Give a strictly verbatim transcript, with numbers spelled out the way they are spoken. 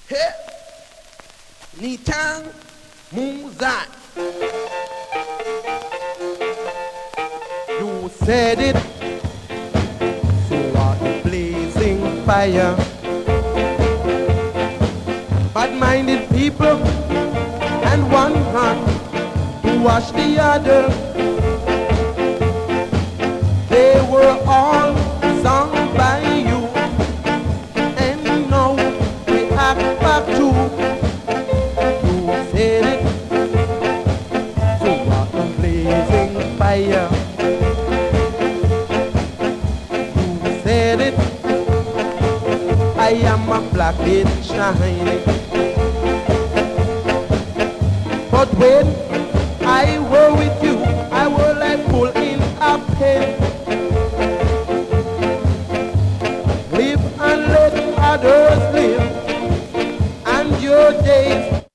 Hey, Nitang Muzan. You said it, so are the blazing fire. Bad-minded people and one hand to wash the other. They were all sung by you, and now we act back to. You said it, so are the blazing fire. You said it, I am a black it shining. But when I were with you, I were like full in a pen. Live and let others live, and your days